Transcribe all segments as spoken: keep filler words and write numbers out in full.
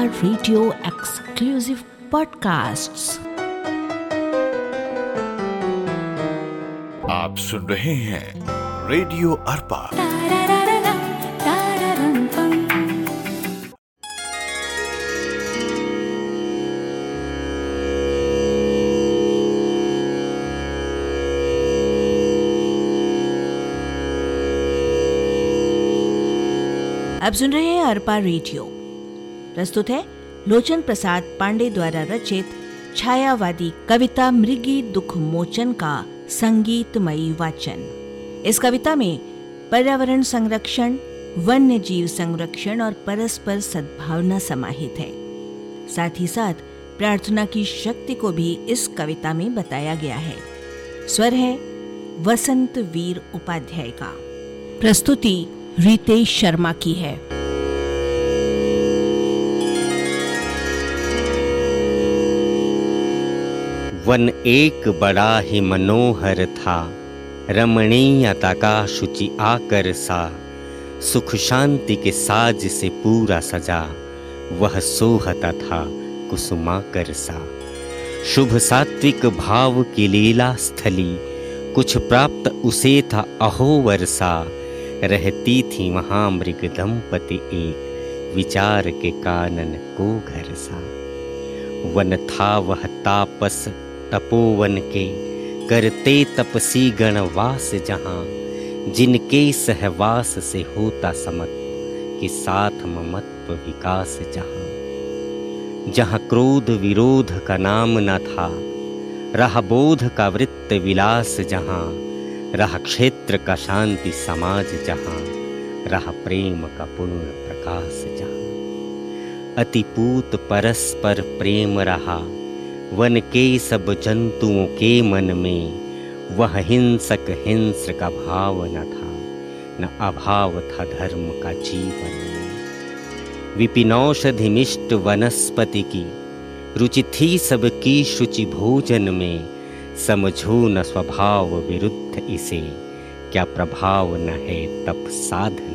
Radio exclusive podcasts. आप सुन रहे हैं रेडियो अर्पा। आप सुन रहे हैं अर्पा रेडियो। प्रस्तुत है लोचन प्रसाद पांडे द्वारा रचित छायावादी कविता मृगी दुख मोचन का संगीतमयी वाचन। इस कविता में पर्यावरण संरक्षण, वन्य जीव संरक्षण और परस्पर सद्भावना समाहित है। साथ ही साथ प्रार्थना की शक्ति को भी इस कविता में बताया गया है। स्वर है वसंत वीर उपाध्याय का। प्रस्तुति रितेश शर्मा की है। वन एक बड़ा ही मनोहर था, रमणीयता का शुचि आकर सा, सुख शांति के साज से पूरा सजा, वह सोहता था कुसुमाकर सा। शुभ सात्विक भाव की लीला स्थली, कुछ प्राप्त उसे था अहोवर सा। रहती थी वहाँ मृग दंपति एक, विचार के कानन को घर सा। वन था वह तापस तपोवन के, करते तपसी गण वास जहाँ, जिनके सहवास से होता समत, कि साथ ममत्व विकास जहाँ। जहाँ क्रोध विरोध का नाम न था, रहा बोध का वृत्त विलास जहाँ, रहा क्षेत्र का शांति समाज जहाँ, रहा प्रेम का पूर्ण प्रकाश जहाँ। अतिपूत परस्पर प्रेम रहा, वन के सब जंतुओं के मन में, वह हिंसक हिंस का भाव न था, न अभाव था धर्म का जीवन में। विपिनौषधि मिष्ट वनस्पति की, रुचि थी सबकी शुचि भोजन में। समझो न स्वभाव विरुद्ध इसे, क्या प्रभाव न है तप साधन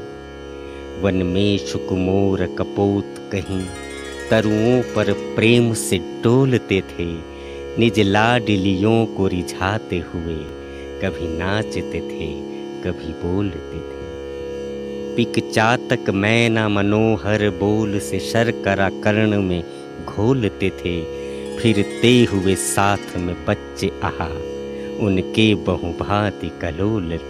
में। वन में शुकमोर कपोत कहीं, तरुओं पर प्रेम से डोलते थे, निज लाडलियों को रिझाते हुए, कभी नाचते थे कभी बोलते थे। पिक चातक मैना मनोहर बोल से शर्करा कर्ण में घोलते थे, फिरते हुए साथ में बच्चे आहा, उनके बहुभांति कलोलत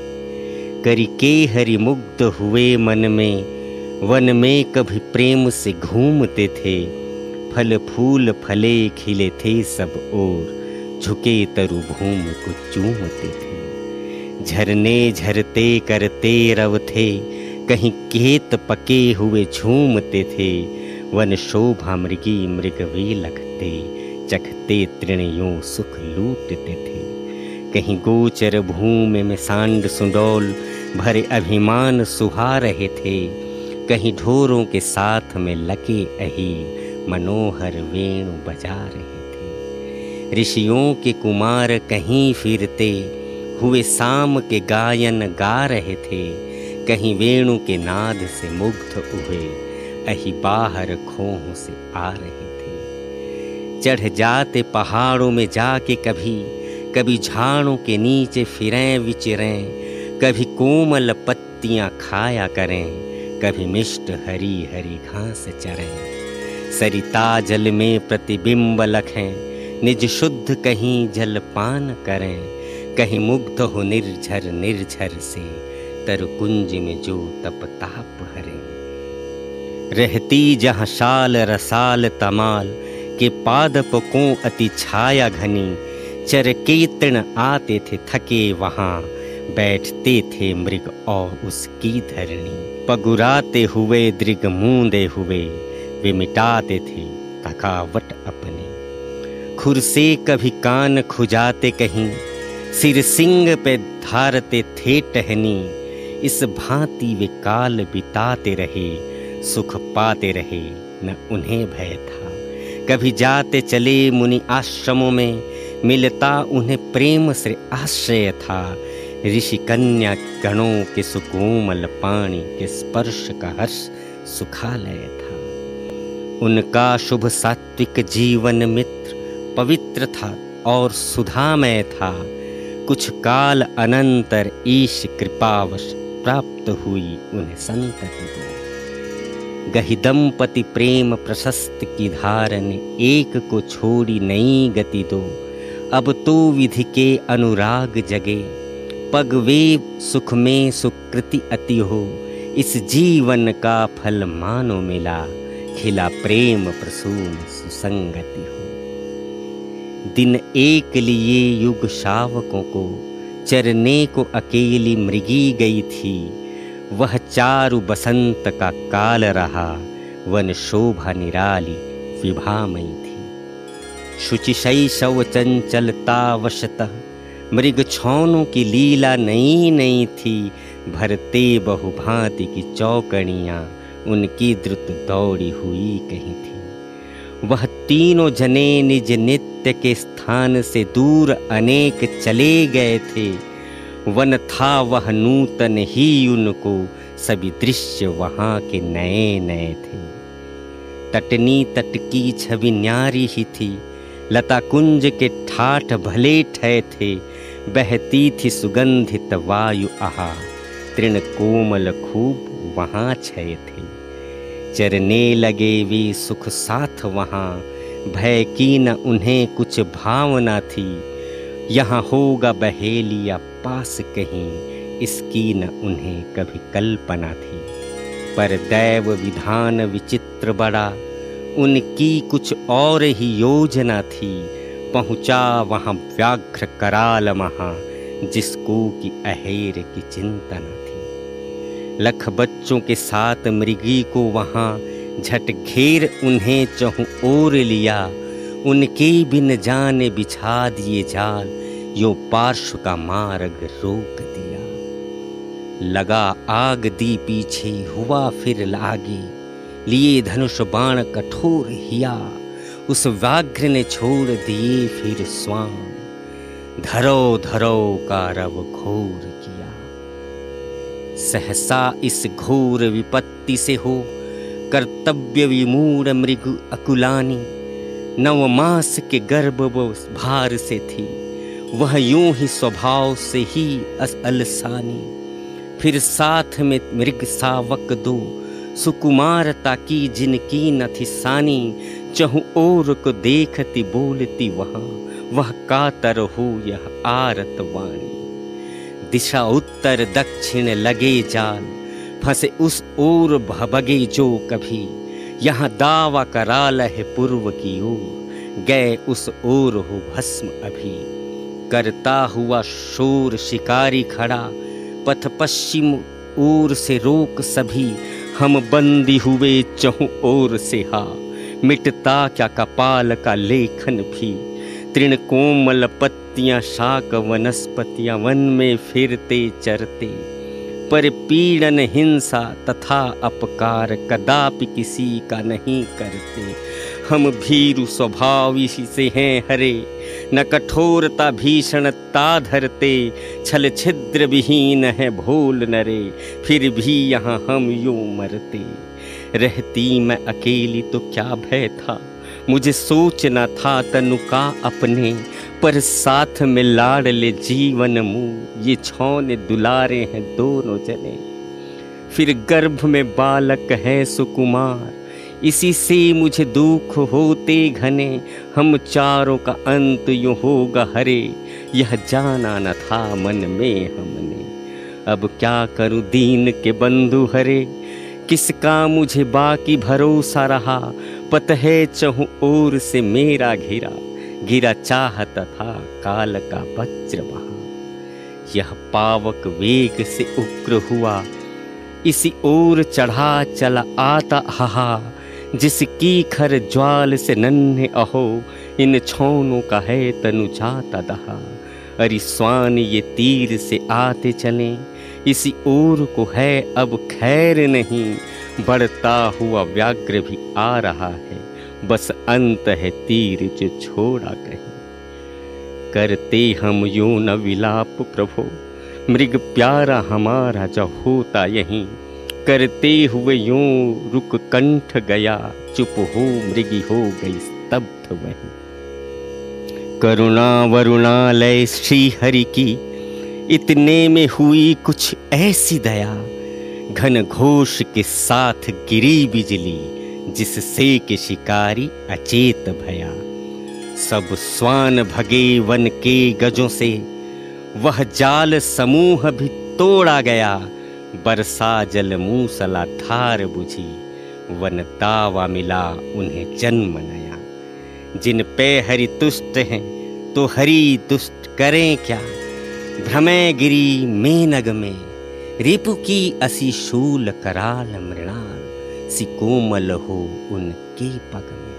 थे। करी के हरि मुग्ध हुए मन में, वन में कभी प्रेम से घूमते थे। फल फूल फले खिले थे सब ओर, झुके तरु भूमि को चूमते थे। झरने झरते करते रव थे, कहीं खेत पके हुए झूमते थे। वन शोभा मृगी मृग वे लगते, चखते तृणयों सुख लूटते थे। कहीं गोचर भूमि में सांड सुडौल भरे अभिमान सुहा रहे थे, कहीं ढोरों के साथ में लके अही मनोहर वेणु बजा रहे थे। ऋषियों के कुमार कहीं फिरते हुए शाम के गायन गा रहे थे, कहीं वेणु के नाद से मुग्ध हुए अही बाहर खोहों से आ रहे थे। चढ़ जाते पहाड़ों में जाके कभी, कभी झाड़ों के नीचे फिरें विचरें, कभी कोमल पत्तियां खाया करें, कभी मिष्ट हरी हरी घास चरें। सरिता जल में प्रतिबिंब लखें, निज शुद्ध कहीं जलपान करें, कहीं मुग्ध हो निर्झर निर्झर से, तरकुंज में जो तप ताप हरें। रहती जहाँ शाल रसाल तमाल के पादपों अति छाया घनी, चर के तृण आते थे थके वहाँ, बैठते थे मृग और उसकी धरणी। पगुराते हुए दृग मूंदे हुए, वे मिटाते थे थकावट अपनी। खुर से कभी कान खुजाते कहीं, सिर सिंग पे धारते थे टहनी। इस भांति वे काल बिताते रहे, सुख पाते रहे न उन्हें भय था। कभी जाते चले मुनि आश्रमों में, मिलता उन्हें प्रेम से आश्रय था। ऋषि कन्या गणों के सुकोमल पाणी के स्पर्श का हर्ष सुखालय था। उनका शुभ सात्विक जीवन मित्र पवित्र था और सुधामय था। कुछ काल अनंतर ईश कृपावश प्राप्त हुई उन्हें संतति दो। गहि दंपति प्रेम प्रशस्त की धारन, एक को छोड़ी नई गति दो। अब तो विधि के अनुराग जगे, पग वे सुख में सुकृति अति हो। इस जीवन का फल मानो मिला, खिला प्रेम प्रसून सुसंगति हो। दिन एक लिए युग शावकों को, चरने को अकेली मृगी गई थी। वह चारु बसंत का काल रहा, वन शोभा निराली विभामयी थी। शुचि शैशव चंचलता वशतः, मृग छौनों की लीला नई नई थी। भरते बहुभांति की चौकड़ियाँ, उनकी द्रुत दौड़ी हुई कहीं थी। वह तीनों जने निज नित्य के स्थान से दूर अनेक चले गए थे। वन था वह नूतन ही उनको, सभी दृश्य वहाँ के नए नए थे। तटनी तट की छवि न्यारी ही थी, लता कुंज के ठाठ भले ठय थे। बहती थी सुगंधित वायु आहा, तृण कोमल खूब वहाँ छय थे। चरने लगे वे सुख साथ वहाँ, भय की न उन्हें कुछ भावना थी। यहाँ होगा बहेलिया पास कहीं, इसकी न उन्हें कभी कल्पना थी। पर दैव विधान विचित्र बड़ा, उनकी कुछ और ही योजना थी। पहुँचा वहाँ व्याघ्र कराल महा, जिसको कि अहेर की चिंता न थी। लख बच्चों के साथ मृगी को वहाँ, झट घेर उन्हें चहुँ ओर लिया। उनके बिन जाने बिछा दिए जाल, यो पार्श्व का मार्ग रोक दिया। लगा आग दी पीछे, हुआ फिर लागे, लिए धनुष बाण कठोर हिया। उस व्याघ्र ने छोड़ दिए फिर स्वाम, धरो धरो का रव घोर किया। सहसा इस घोर विपत्ति से हो, कर्तव्य विमूढ़ मृग अकुलानी। नव मास के गर्भ भार से थी, वह यूं ही स्वभाव से ही अलसानी। फिर साथ में मृग सावक दो, सुकुमारता की जिनकी न थी सानी। चहु ओर को देखती बोलती वहाँ, वह कातर हो यह आरत वाणी। दिशा उत्तर दक्षिण लगे जाल, फंसे उस ओर भबगे जो कभी। यहाँ दावा कराल है पूर्व की ओर, गए उस ओर हो भस्म अभी। करता हुआ शोर शिकारी खड़ा, पथ पश्चिम ओर से रोक सभी। हम बंदी हुए चहुं ओर से हा, मिटता क्या कपाल का लेखन भी। तृण कोमल पत्तियां शाक वनस्पतियां वन में फिरते चरते। पर पीड़न हिंसा तथा अपकार कदापि किसी का नहीं करते। हम भीरु स्वभाव इसी से हैं हरे, न कठोरता भीषणता धरते। छल छिद्र विहीन है भोल नरे, फिर भी यहाँ हम यूं मरते। रहती मैं अकेली तो क्या भय था, मुझे सोचना था तनु का अपने। पर साथ में लाडले जीवन मुँह, ये छौने दुलारे हैं दोनों जने। फिर गर्भ में बालक है सुकुमार, इसी से मुझे दुख होते घने। हम चारों का अंत यूं होगा हरे, यह जाना न था मन में हमने। अब क्या करूं दीन के बंधु हरे, किसका मुझे बाकी भरोसा रहा। पत है चहुं ओर से मेरा घिरा, गिरा चाहता था काल का वज्र बहा। यह पावक वेग से उग्र हुआ, इसी ओर चढ़ा चला आता हाहा। जिसकी खर ज्वाल से नन्हे अहो, इन छौनों का है तनु जाता दहा। अरि स्वान ये तीर से आते चले, इसी ओर को है अब खैर नहीं। बढ़ता हुआ व्याघ्र भी आ रहा है, बस अंत है तीर जो छोड़ा कहीं। करते हम यूं न विलाप प्रभो, मृग प्यारा हमारा जो होता यहीं। करते हुए यूं रुक कंठ गया, चुप हो मृगी हो गई स्तब्ध वही। करुणा वरुणालय श्री हरि की इतने में हुई कुछ ऐसी दया, घन घोष के साथ गिरी बिजली, जिससे के शिकारी अचेत भया। सब स्वान भगे वन के गजों से, वह जाल समूह भी तोड़ा गया। बरसा जल मूसलाधार बुझी, वन दावा मिला उन्हें जन्म नया। जिन पे हरि तुष्ट हैं तो हरि दुष्ट करें क्या, भ्रमय गिरी मेनग में, रिपु की असी शूल कराल मृणाल, सी कोमल हो उनके पग में।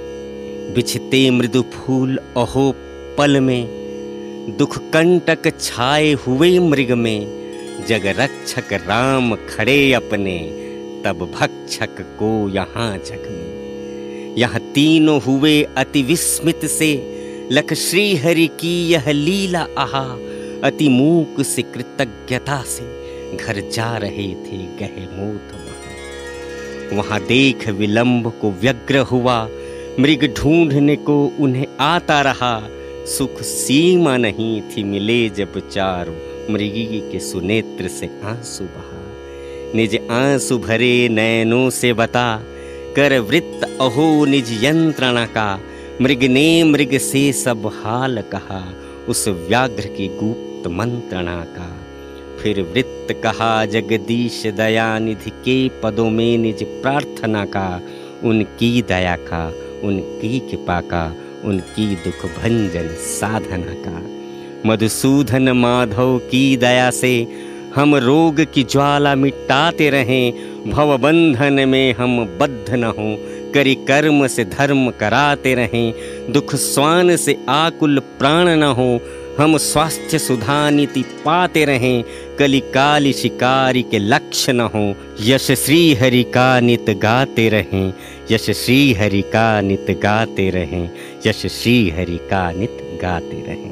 बिछते मृदु फूल अहो पल में, दुख कंटक छाए हुए मृग में। जग रक्षक राम खड़े अपने, तब भक्षक को यहाँ जग में। यहाँ तीनों हुए अति विस्मित से, लख श्री हरि की यह लीला आहा। अति मूक से कृतज्ञता से, घर जा रहे थे गहे मोत वहाँ। वहाँ देख विलंब को व्यग्र हुआ, मृग ढूंढने को उन्हें आता रहा। सुख सीमा नहीं थी मिले जब चारों, मृगी के सुनेत्र से आंसू बहा। निज आंसू भरे नैनों से बता, कर वृत्त अहो निज यंत्रणा का। मृग ने मृग से सब हाल कहा, उस व्याघ्र की गुप्त मंत्रणा का। फिर वृत्त कहा जगदीश दयानिधि के पदों में निज प्रार्थना का। उनकी दया का, उनकी कृपा का, उनकी दुख भंजन साधना का। मधुसूदन माधव की दया से हम रोग की ज्वाला मिटाते रहें। भव बंधन में हम बद्ध न हों, करी कर्म से धर्म कराते रहें। दुख स्वान से आकुल प्राण न हो, हम स्वास्थ्य सुधा नीति पाते रहें। कली काली शिकारी के लक्ष्य न हो, यश श्री हरि का नित गाते रहें। यश श्री हरि का नित गाते रहें। यश श्री हरि का नित गाते रहें।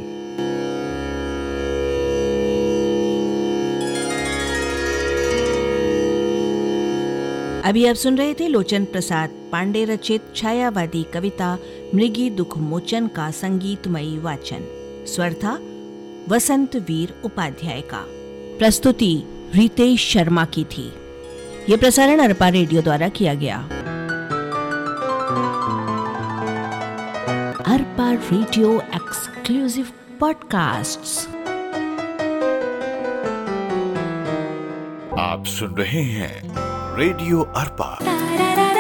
अभी आप सुन रहे थे लोचन प्रसाद पांडे रचित छायावादी कविता मृगी दुख मोचन का संगीतमयी वाचन। स्वर था वसंत वीर उपाध्याय का। प्रस्तुति रितेश शर्मा की थी। यह प्रसारण अरपा रेडियो द्वारा किया गया। Arpa radio exclusive podcasts. आप सुन रहे हैं रेडियो अरपा।